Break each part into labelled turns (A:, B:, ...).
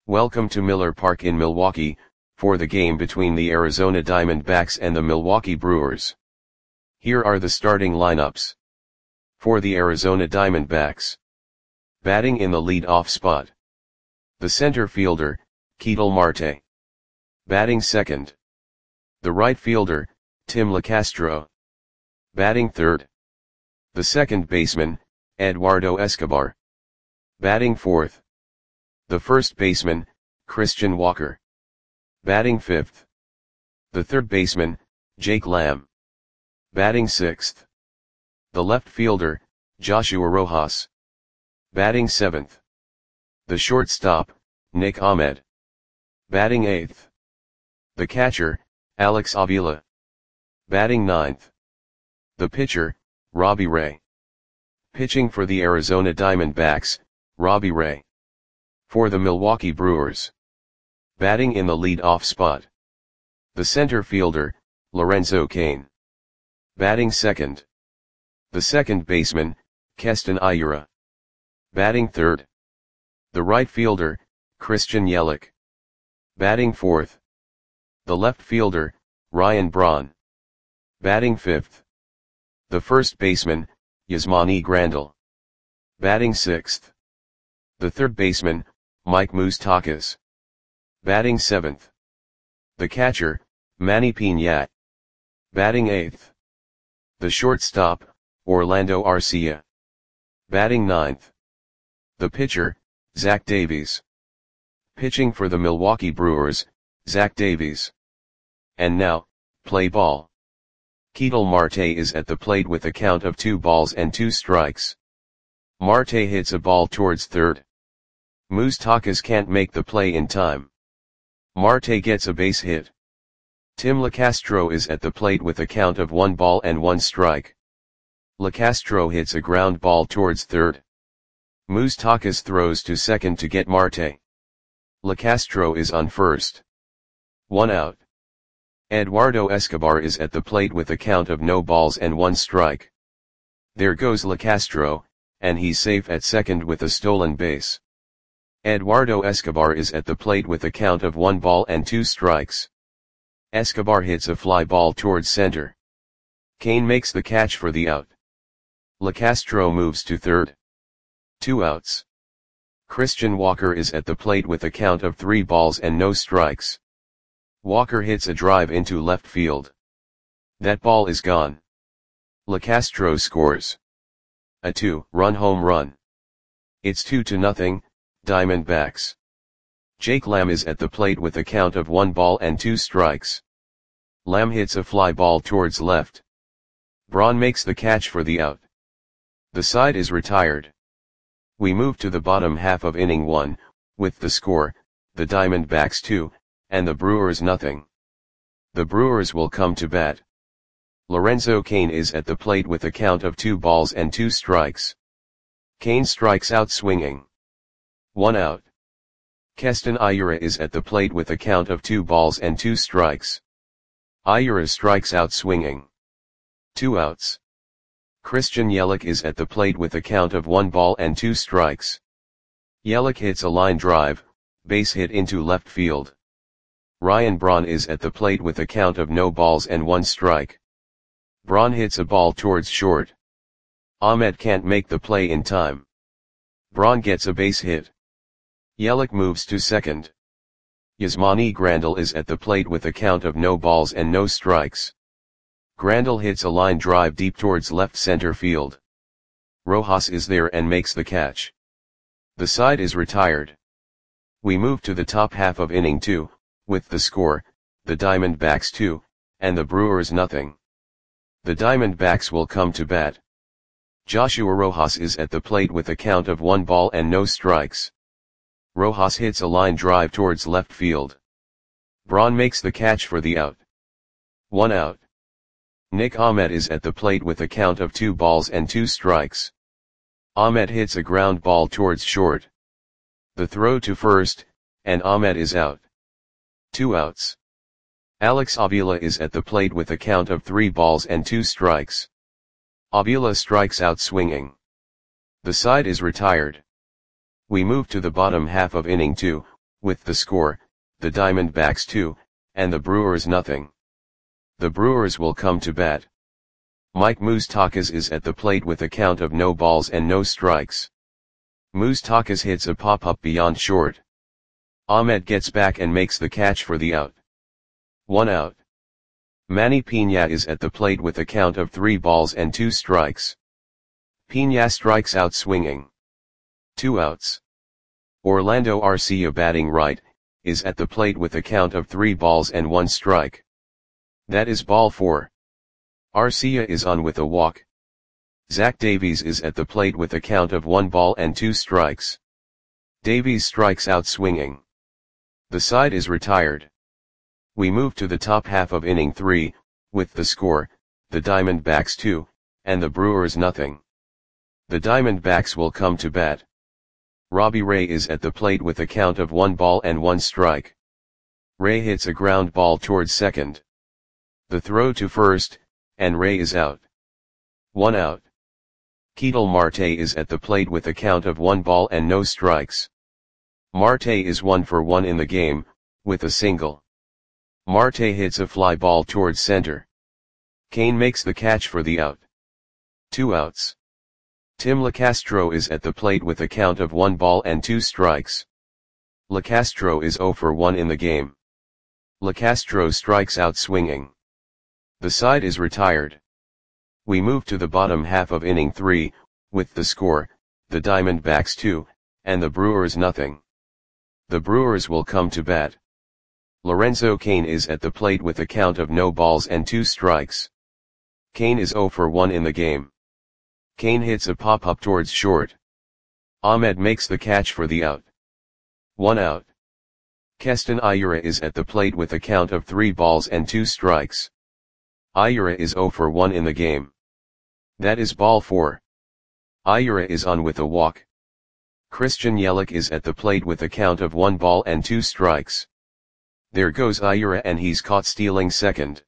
A: Welcome to Miller Park in Milwaukee, for the game between the Arizona Diamondbacks and the Milwaukee Brewers. Here are the starting lineups. For the Arizona Diamondbacks. Batting in the lead-off spot. The center fielder, Ketel Marte. Batting second. The right fielder, Tim Locastro. Batting third. The second baseman, Eduardo Escobar. Batting fourth. The first baseman, Christian Walker. Batting fifth. The third baseman, Jake Lamb. Batting sixth. The left fielder, Joshua Rojas. Batting seventh. The shortstop, Nick Ahmed. Batting eighth. The catcher, Alex Avila. Batting ninth. The pitcher, Robbie Ray. Pitching for the Arizona Diamondbacks, Robbie Ray. For the Milwaukee Brewers. Batting in the lead-off spot. The center fielder, Lorenzo Cain. Batting second. The second baseman, Keston Hiura. Batting third. The right fielder, Christian Yelich. Batting fourth. The left fielder, Ryan Braun. Batting fifth. The first baseman, Yasmani Grandal. Batting sixth. The third baseman, Mike Moustakas. Batting seventh. The catcher, Manny Piñat. Batting eighth. The shortstop, Orlando Arcia. Batting ninth. The pitcher, Zach Davies. Pitching for the Milwaukee Brewers, Zach Davies. And now, play ball. Ketel Marte is at the plate with a count of 2-2. Marte hits a ball towards third. Moustakas can't make the play in time. Marte gets a base hit. Tim Locastro is at the plate with a count of 1-1. Locastro hits a ground ball towards third. Moustakas throws to second to get Marte. Locastro is on first. 1 out. Eduardo Escobar is at the plate with a count of 0-1. There goes Locastro, and he's safe at second with a stolen base. Eduardo Escobar is at the plate with a count of 1-2. Escobar hits a fly ball towards center. Cain makes the catch for the out. Locastro moves to third. 2 outs. Christian Walker is at the plate with a count of 3-0. Walker hits a drive into left field. That ball is gone. Locastro scores a 2-run home run. It's 2-0, Diamondbacks. Jake Lamb is at the plate with a count of 1-2. Lamb hits a fly ball towards left. Braun makes the catch for the out. The side is retired. We move to the bottom half of inning 1, with the score, the Diamondbacks 2, and the Brewers 0. The Brewers will come to bat. Lorenzo Cain is at the plate with a count of 2-2. Cain strikes out swinging. 1 out. Keston Hiura is at the plate with a count of 2-2. Hiura strikes out swinging. 2 outs. Christian Yelich is at the plate with a count of 1-2. Yelich hits a line drive, base hit into left field. Ryan Braun is at the plate with a count of 0-1. Braun hits a ball towards short. Ahmed can't make the play in time. Braun gets a base hit. Yelich moves to second. Yasmani Grandal is at the plate with a count of 0-0. Grandal hits a line drive deep towards left center field. Rojas is there and makes the catch. The side is retired. We move to the top half of inning 2, with the score, the Diamondbacks 2, and the Brewers 0. The Diamondbacks will come to bat. Joshua Rojas is at the plate with a count of 1-0. Rojas hits a line drive towards left field. Braun makes the catch for the out. 1 out. Nick Ahmed is at the plate with a count of 2-2. Ahmed hits a ground ball towards short. The throw to first, and Ahmed is out. 2 outs. Alex Avila is at the plate with a count of 3-2. Avila strikes out swinging. The side is retired. We move to the bottom half of inning 2, with the score, the Diamondbacks 2, and the Brewers nothing. The Brewers will come to bat. Mike Moustakas is at the plate with a count of no balls and no strikes. Moustakas hits a pop-up beyond short. Ahmed gets back and makes the catch for the out. 1 out. Manny Piña is at the plate with a count of 3 balls and 2 strikes. Piña strikes out swinging. 2 outs. Orlando Arcia, batting right, is at the plate with a count of 3 balls and 1 strike. That is ball 4. Arcia is on with a walk. Zach Davies is at the plate with a count of 1 ball and 2 strikes. Davies strikes out swinging. The side is retired. We move to the top half of inning 3, with the score, the Diamondbacks 2, and the Brewers nothing. The Diamondbacks will come to bat. Robbie Ray is at the plate with a count of 1 ball and 1 strike. Ray hits a ground ball towards second. The throw to first, and Ray is out. 1 out. Ketel Marte is at the plate with a count of 1 ball and no strikes. Marte is 1 for 1 in the game, with a single. Marte hits a fly ball towards center. Kane makes the catch for the out. 2 outs. Tim Locastro is at the plate with a count of 1 ball and 2 strikes. Locastro is 0 for 1 in the game. Locastro strikes out swinging. The side is retired. We move to the bottom half of inning 3, with the score, the Diamondbacks 2, and the Brewers nothing. The Brewers will come to bat. Lorenzo Cain is at the plate with a count of no balls and 2 strikes. Cain is 0 for 1 in the game. Cain hits a pop-up towards short. Ahmed makes the catch for the out. 1 out. Keston Hiura is at the plate with a count of 3 balls and 2 strikes. Hiura is 0 for 1 in the game. That is ball 4. Hiura is on with a walk. Christian Yelich is at the plate with a count of 1 ball and 2 strikes. There goes Hiura and he's caught stealing second.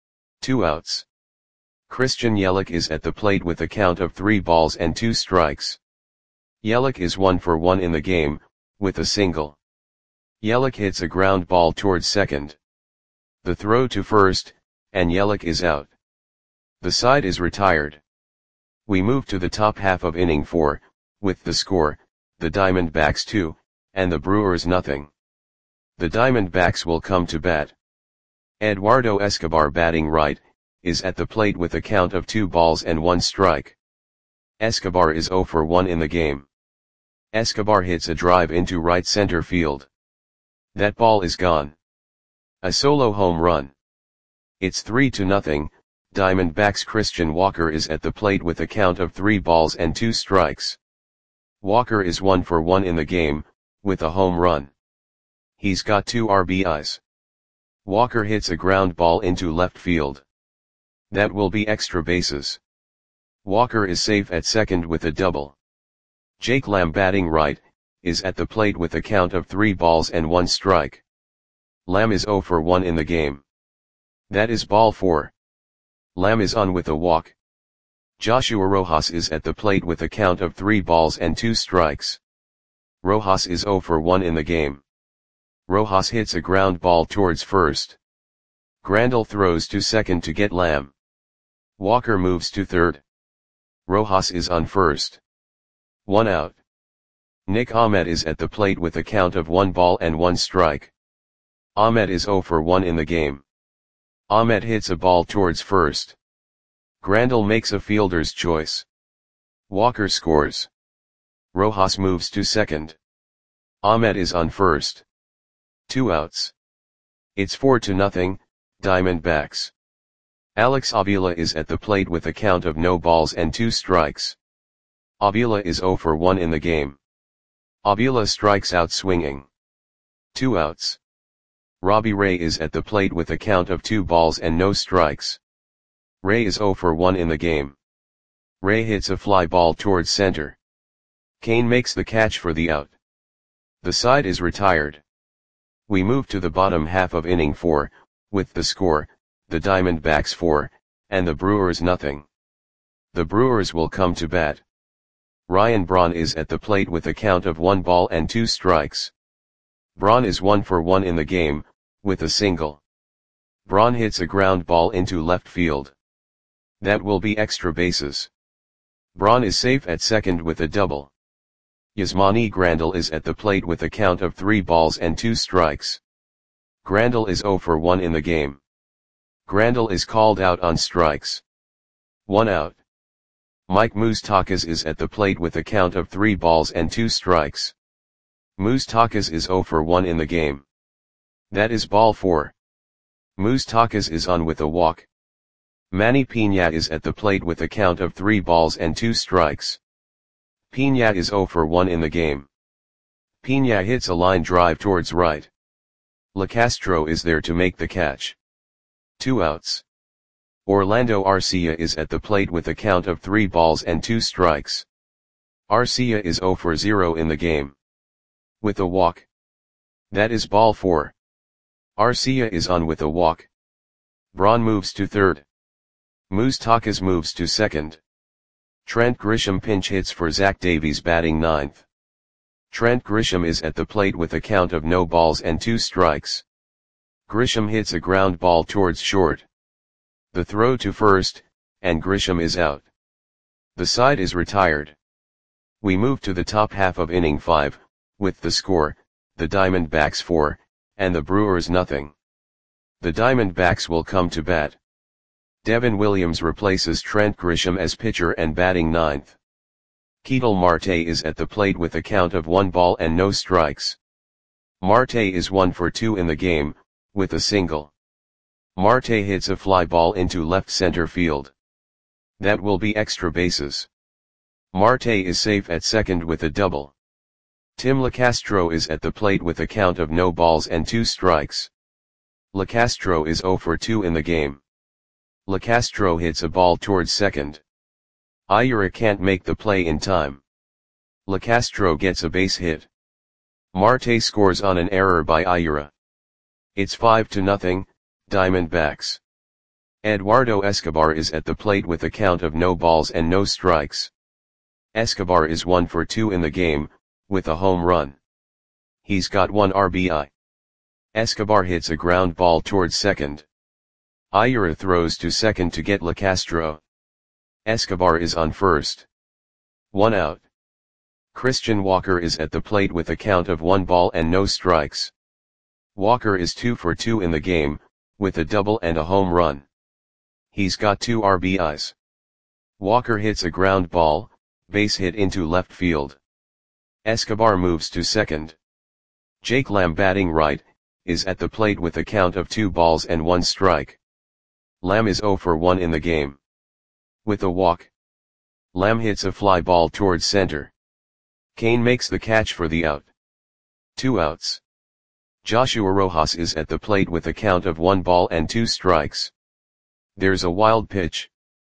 A: 2 outs. Christian Yelich is at the plate with a count of 3 balls and 2 strikes. Yelich is 1 for 1 in the game, with a single. Yelich hits a ground ball towards second. The throw to first, and Yelich is out. The side is retired. We move to the top half of inning 4, with the score, the Diamondbacks 2, and the Brewers nothing. The Diamondbacks will come to bat. Eduardo Escobar, batting right, is at the plate with a count of 2 balls and 1 strike. Escobar is 0 for 1 in the game. Escobar hits a drive into right center field. That ball is gone. A solo home run. It's 3-0, Diamondbacks. Christian Walker is at the plate with a count of 3 balls and 2 strikes. Walker is 1 for 1 in the game, with a home run. He's got 2 RBIs. Walker hits a ground ball into left field. That will be extra bases. Walker is safe at second with a double. Jake Lamb, batting right, is at the plate with a count of 3 balls and 1 strike. Lamb is 0 for 1 in the game. That is ball 4. Lamb is on with a walk. Joshua Rojas is at the plate with a count of 3 balls and 2 strikes. Rojas is 0 for 1 in the game. Rojas hits a ground ball towards first. Grandal throws to second to get Lamb. Walker moves to third. Rojas is on first. 1 out. Nick Ahmed is at the plate with a count of 1 ball and 1 strike. Ahmed is 0 for 1 in the game. Ahmed hits a ball towards first. Grandal makes a fielder's choice. Walker scores. Rojas moves to second. Ahmed is on first. 2 outs. It's 4-0, Diamondbacks. Alex Avila is at the plate with a count of no balls and 2 strikes. Avila is 0 for 1 in the game. Avila strikes out swinging. 2 outs. Robbie Ray is at the plate with a count of 2 balls and no strikes. Ray is 0 for 1 in the game. Ray hits a fly ball towards center. Kane makes the catch for the out. The side is retired. We move to the bottom half of inning 4, with the score, the Diamondbacks 4, and the Brewers nothing. The Brewers will come to bat. Ryan Braun is at the plate with a count of 1 ball and 2 strikes. Braun is 1 for 1 in the game, with a single. Braun hits a ground ball into left field. That will be extra bases. Braun is safe at second with a double. Yasmani Grandal is at the plate with a count of 3 balls and 2 strikes. Grandal is 0 for 1 in the game. Grandal is called out on strikes. 1 out. Mike Moustakas is at the plate with a count of 3 balls and 2 strikes. Moustakas is 0 for 1 in the game. That is ball 4. Moustakas is on with a walk. Manny Piña is at the plate with a count of 3 balls and 2 strikes. Piña is 0 for 1 in the game. Piña hits a line drive towards right. LeCastro is there to make the catch. 2 outs. Orlando Arcia is at the plate with a count of 3 balls and 2 strikes. Arcia is 0 for 0 in the game. With a walk. That is ball 4. Arcia is on with a walk. Braun moves to third. Moustakas moves to second. Trent Grisham pinch hits for Zach Davies batting ninth. Trent Grisham is at the plate with a count of no balls and 2 strikes. Grisham hits a ground ball towards short. The throw to first, and Grisham is out. The side is retired. We move to the top half of inning 5, with the score, the Diamondbacks 4, and the Brewers nothing. The Diamondbacks will come to bat. Devin Williams replaces Trent Grisham as pitcher and batting ninth. Ketel Marte is at the plate with a count of 1 ball and no strikes. Marte is 1 for 2 in the game, with a single. Marte hits a fly ball into left center field. That will be extra bases. Marte is safe at second with a double. Tim LeCastro is at the plate with a count of no balls and 2 strikes. LeCastro is 0 for 2 in the game. LeCastro hits a ball towards second. Ayura can't make the play in time. LeCastro gets a base hit. Marte scores on an error by Ayura. It's 5-0, Diamondbacks. Eduardo Escobar is at the plate with a count of no balls and no strikes. Escobar is 1 for 2 in the game, with a home run. He's got 1 RBI. Escobar hits a ground ball towards second. Ayura throws to second to get LeCastro. Escobar is on first. 1 out. Christian Walker is at the plate with a count of 1 ball and no strikes. Walker is 2 for 2 in the game, with a double and a home run. He's got 2 RBIs. Walker hits a ground ball, base hit into left field. Escobar moves to second. Jake Lamb batting right, is at the plate with a count of 2 balls and 1 strike. Lamb is 0 for 1 in the game. With a walk. Lamb hits a fly ball towards center. Kane makes the catch for the out. 2 outs. Joshua Rojas is at the plate with a count of 1 ball and 2 strikes. There's a wild pitch.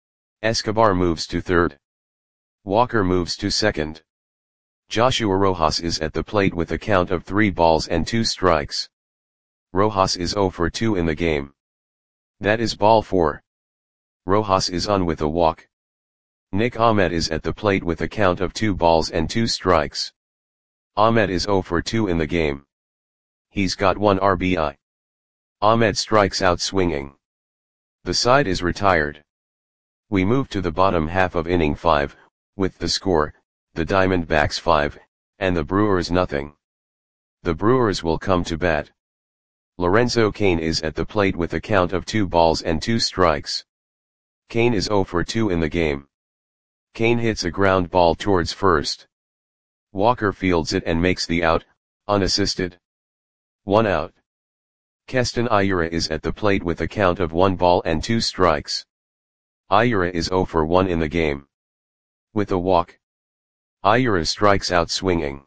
A: Escobar moves to third. Walker moves to second. Joshua Rojas is at the plate with a count of 3 balls and 2 strikes. Rojas is 0 for 2 in the game. That is ball 4. Rojas is on with a walk. Nick Ahmed is at the plate with a count of 2 balls and 2 strikes. Ahmed is 0 for 2 in the game. He's got 1 RBI. Ahmed strikes out swinging. The side is retired. We move to the bottom half of inning 5, with the score, the Diamondbacks 5, and the Brewers nothing. The Brewers will come to bat. Lorenzo Cain is at the plate with a count of 2 balls and 2 strikes. Cain is 0 for 2 in the game. Cain hits a ground ball towards first. Walker fields it and makes the out, unassisted. 1 out. Keston Ayura is at the plate with a count of 1 ball and 2 strikes. Ayura is 0 for 1 in the game. With a walk. Ayura strikes out swinging.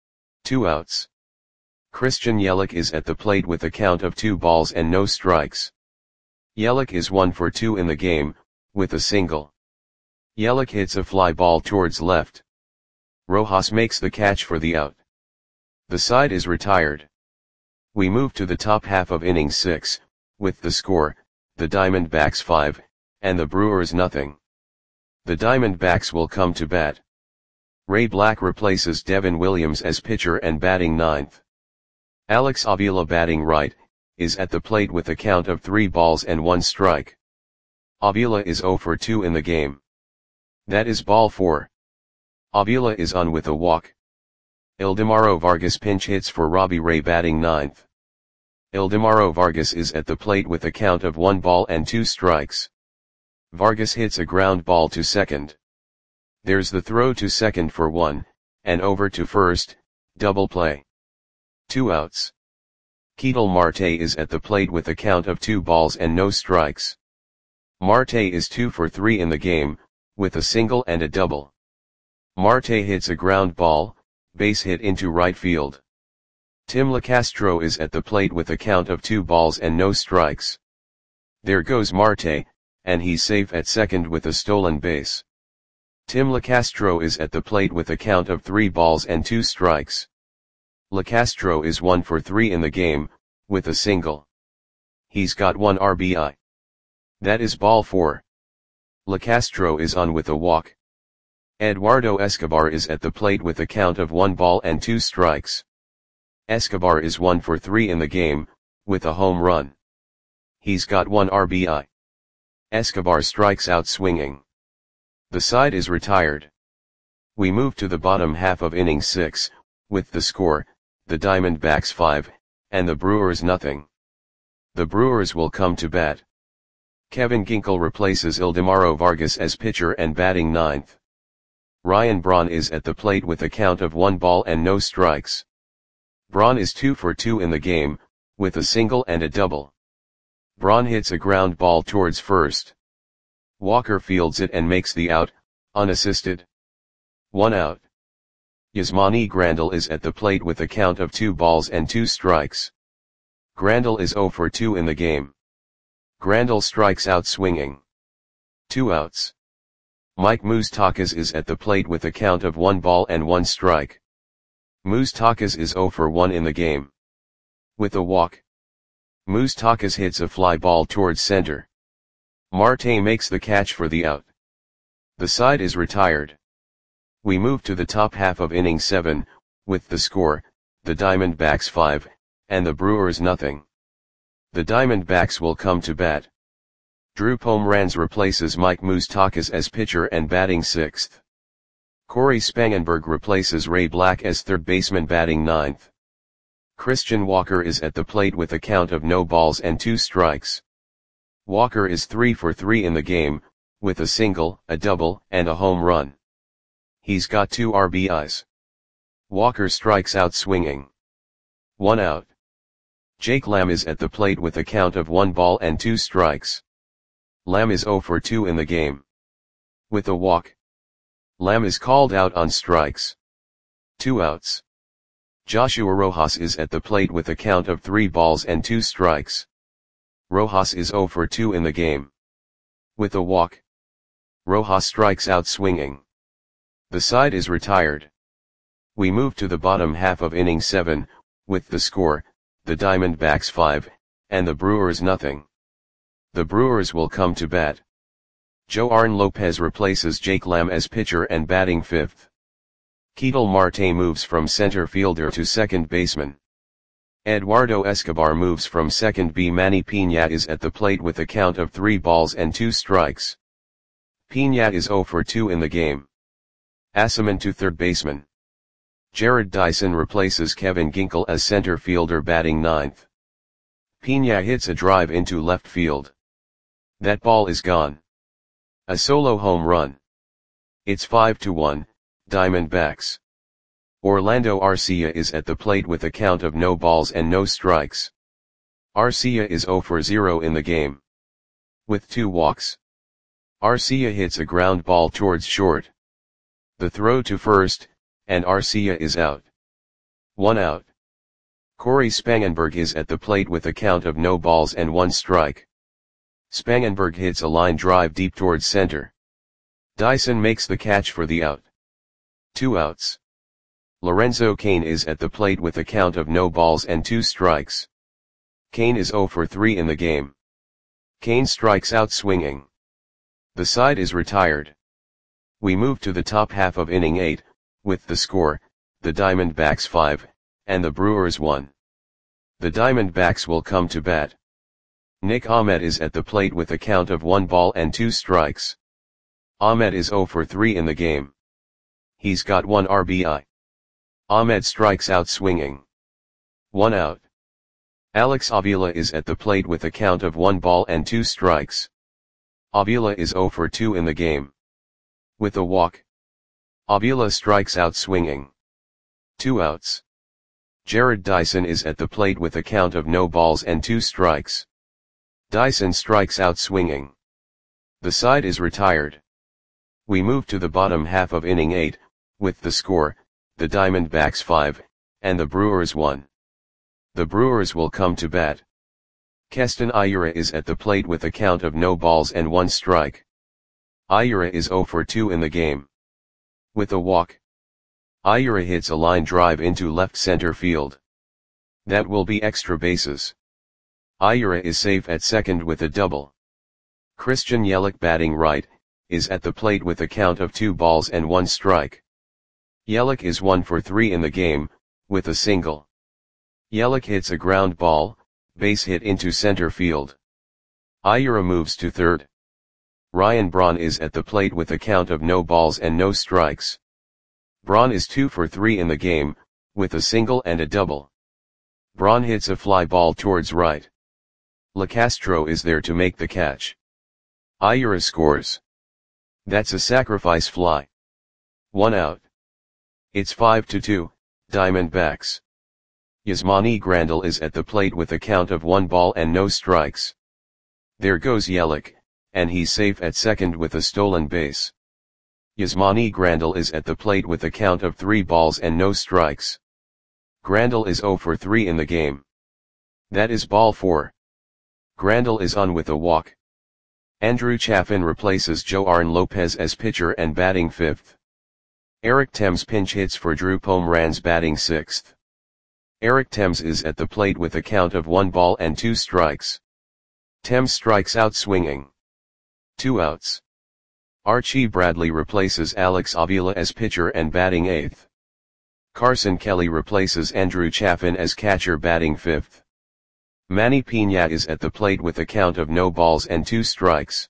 A: 2 outs. Christian Yelich is at the plate with a count of 2 balls and no strikes. Yelich is 1 for 2 in the game, with a single. Yelich hits a fly ball towards left. Rojas makes the catch for the out. The side is retired. We move to the top half of inning 6, with the score, the Diamondbacks 5, and the Brewers nothing. The Diamondbacks will come to bat. Ray Black replaces Devin Williams as pitcher and batting ninth. Alex Avila batting right, is at the plate with a count of 3 balls and 1 strike. Avila is 0 for 2 in the game. That is ball 4. Avila is on with a walk. Ildemaro Vargas pinch hits for Robbie Ray batting 9th. Ildemaro Vargas is at the plate with a count of 1 ball and 2 strikes. Vargas hits a ground ball to second. There's the throw to second for 1, and over to first, double play. 2 outs. Ketel Marte is at the plate with a count of 2 balls and no strikes. Marte is 2 for 3 in the game, with a single and a double. Marte hits a ground ball, base hit into right field. Tim Lacastro is at the plate with a count of 2 balls and no strikes. There goes Marte, and he's safe at second with a stolen base. Tim Lacastro is at the plate with a count of 3 balls and 2 strikes. Lacastro is 1 for 3 in the game, with a single. He's got 1 RBI. That is ball 4. Lacastro is on with a walk. Eduardo Escobar is at the plate with a count of 1 ball and 2 strikes. Escobar is 1 for 3 in the game, with a home run. He's got 1 RBI. Escobar strikes out swinging. The side is retired. We move to the bottom half of inning 6, with the score, the Diamondbacks 5, and the Brewers nothing. The Brewers will come to bat. Kevin Ginkel replaces Ildemaro Vargas as pitcher and batting 9th. Ryan Braun is at the plate with a count of 1 ball and no strikes. Braun is 2 for 2 in the game, with a single and a double. Braun hits a ground ball towards first. Walker fields it and makes the out, unassisted. 1 out. Yasmani Grandal is at the plate with a count of 2 balls and 2 strikes. Grandal is 0 for 2 in the game. Grandal strikes out swinging. 2 outs. Mike Moustakas is at the plate with a count of 1 ball and 1 strike. Moustakas is 0 for 1 in the game. With a walk. Moustakas hits a fly ball towards center. Marte makes the catch for the out. The side is retired. We move to the top half of inning 7, with the score, the Diamondbacks 5, and the Brewers nothing. The Diamondbacks will come to bat. Drew Pomeranz replaces Mike Moustakas as pitcher and batting 6th. Corey Spangenberg replaces Ray Black as third baseman batting 9th. Christian Walker is at the plate with a count of no balls and 2 strikes. Walker is 3 for 3 in the game, with a single, a double, and a home run. He's got 2 RBIs. Walker strikes out swinging. 1 out. Jake Lamb is at the plate with a count of 1 ball and 2 strikes. Lamb is 0 for 2 in the game. With a walk. Lamb is called out on strikes. 2 outs. Joshua Rojas is at the plate with a count of 3 balls and 2 strikes. Rojas is 0 for 2 in the game. With a walk. Rojas strikes out swinging. The side is retired. We move to the bottom half of inning 7, with the score, the Diamondbacks 5, and the Brewers nothing. The Brewers will come to bat. Joarn Lopez replaces Jake Lamb as pitcher and batting 5th. Ketel Marte moves from center fielder to second baseman. Eduardo Escobar moves from second B. Manny Piña is at the plate with a count of 3 balls and 2 strikes. Piña is 0 for 2 in the game. Asaman to third baseman. Jared Dyson replaces Kevin Ginkel as center fielder batting 9th. Piña hits a drive into left field. That ball is gone. A solo home run. It's 5-1, Diamondbacks. Orlando Arcia is at the plate with a count of no balls and no strikes. Arcia is 0 for 0 in the game. With 2 walks. Arcia hits a ground ball towards short. The throw to first, and Arcia is out. 1 out. Corey Spangenberg is at the plate with a count of no balls and 1 strike. Spangenberg hits a line drive deep towards center. Dyson makes the catch for the out. 2 outs. Lorenzo Cain is at the plate with a count of no balls and 2 strikes. Cain is 0 for 3 in the game. Cain strikes out swinging. The side is retired. We move to the top half of inning 8, with the score, the Diamondbacks 5, and the Brewers 1. The Diamondbacks will come to bat. Nick Ahmed is at the plate with a count of 1 ball and 2 strikes. Ahmed is 0 for 3 in the game. He's got 1 RBI. Ahmed strikes out swinging. 1 out. Alex Avila is at the plate with a count of 1 ball and 2 strikes. Avila is 0 for 2 in the game. With a walk. Avila strikes out swinging. 2 outs. Jared Dyson is at the plate with a count of no balls and 2 strikes. Dyson strikes out swinging. The side is retired. We move to the bottom half of inning 8, with the score, the Diamondbacks 5, and the Brewers 1. The Brewers will come to bat. Keston Hiura is at the plate with a count of no balls and 1 strike. Hiura is 0 for 2 in the game. With a walk. Hiura hits a line drive into left center field. That will be extra bases. Hiura is safe at second with a double. Christian Yelich, batting right, is at the plate with a count of 2 balls and 1 strike. Yelich is 1 for 3 in the game, with a single. Yelich hits a ground ball, base hit into center field. Hiura moves to third. Ryan Braun is at the plate with a count of no balls and no strikes. Braun is 2 for 3 in the game, with a single and a double. Braun hits a fly ball towards right. LeCastro is there to make the catch. Hiura scores. That's a sacrifice fly. 1 out. It's 5-2, Diamondbacks. Yasmani Grandal is at the plate with a count of 1 ball and no strikes. There goes Yelich, and he's safe at second with a stolen base. Yasmani Grandal is at the plate with a count of 3 balls and no strikes. Grandal is 0 for 3 in the game. That is ball 4. Grandal is on with a walk. Andrew Chafin replaces Joarn Lopez as pitcher and batting 5th. Eric Thames pinch hits for Drew Pomeranz, batting 6th. Eric Thames is at the plate with a count of 1 ball and 2 strikes. Thames strikes out swinging. 2 outs. Archie Bradley replaces Alex Avila as pitcher and batting 8th. Carson Kelly replaces Andrew Chafin as catcher, batting 5th. Manny Piña is at the plate with a count of no balls and 2 strikes.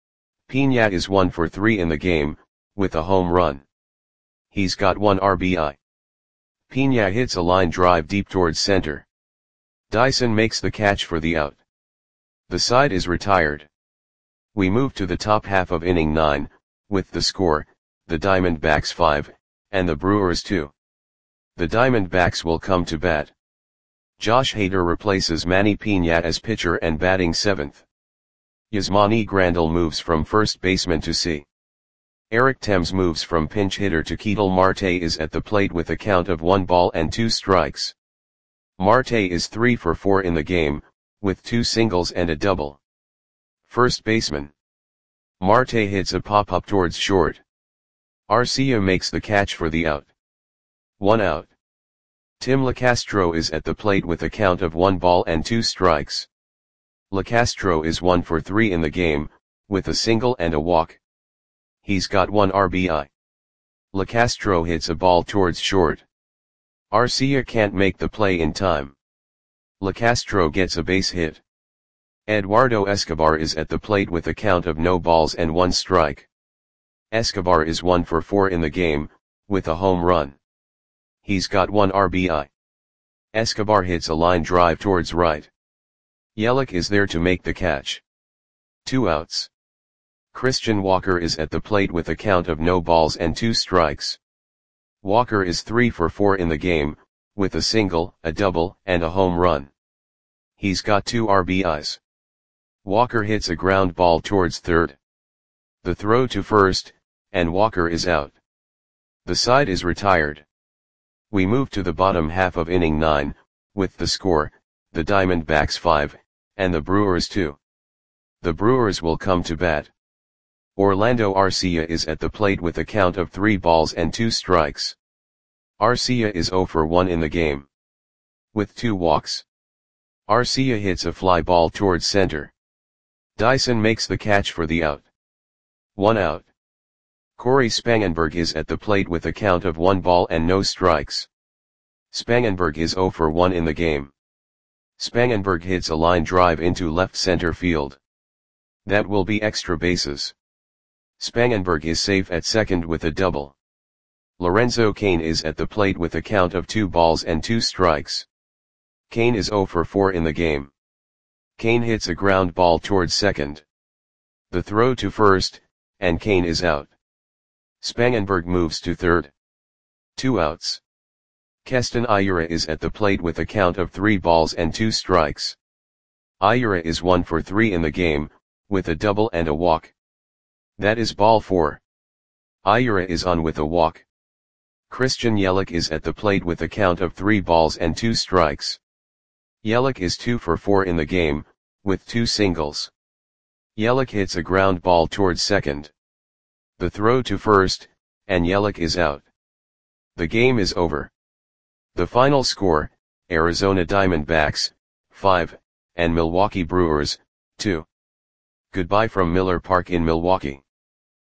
A: Piña is 1 for 3 in the game, with a home run. He's got 1 RBI. Piña hits a line drive deep towards center. Dyson makes the catch for the out. The side is retired. We move to the top half of inning 9, with the score, the Diamondbacks 5, and the Brewers 2. The Diamondbacks will come to bat. Josh Hader replaces Manny Piña as pitcher and batting 7th. Yasmani Grandal moves from first baseman to C. Eric Thames moves from pinch hitter to Ketel Marte is at the plate with a count of 1 ball and 2 strikes. Marte is 3 for 4 in the game, with 2 singles and a double. First baseman. Marte hits a pop-up towards short. Arcia makes the catch for the out. 1 out. Tim LeCastro is at the plate with a count of 1 ball and 2 strikes. LeCastro is 1 for 3 in the game, with a single and a walk. He's got 1 RBI. LeCastro hits a ball towards short. Arcia can't make the play in time. LeCastro gets a base hit. Eduardo Escobar is at the plate with a count of no balls and 1 strike. Escobar is 1 for 4 in the game, with a home run. He's got 1 RBI. Escobar hits a line drive towards right. Yelich is there to make the catch. 2 outs. Christian Walker is at the plate with a count of no balls and 2 strikes. Walker is 3 for 4 in the game, with a single, a double, and a home run. He's got 2 RBIs. Walker hits a ground ball towards third. The throw to first, and Walker is out. The side is retired. We move to the bottom half of inning 9, with the score, the Diamondbacks 5, and the Brewers 2. The Brewers will come to bat. Orlando Arcia is at the plate with a count of 3 balls and 2 strikes. Arcia is 0 for 1 in the game. With 2 walks. Arcia hits a fly ball towards center. Dyson makes the catch for the out. 1 out. Corey Spangenberg is at the plate with a count of 1 ball and no strikes. Spangenberg is 0 for 1 in the game. Spangenberg hits a line drive into left center field. That will be extra bases. Spangenberg is safe at second with a double. Lorenzo Cain is at the plate with a count of 2 balls and 2 strikes. Cain is 0 for 4 in the game. Cain hits a ground ball towards second. The throw to first, and Cain is out. Spangenberg moves to third. 2 outs. Keston Hiura is at the plate with a count of 3 balls and 2 strikes. Hiura is 1 for 3 in the game, with a double and a walk. That is ball 4. Hiura is on with a walk. Christian Yelich is at the plate with a count of 3 balls and 2 strikes. Yelich is 2 for 4 in the game, with 2 singles. Yelich hits a ground ball towards second. The throw to first, and Yelich is out. The game is over. The final score, Arizona Diamondbacks, 5, and Milwaukee Brewers, 2. Goodbye from Miller Park in Milwaukee.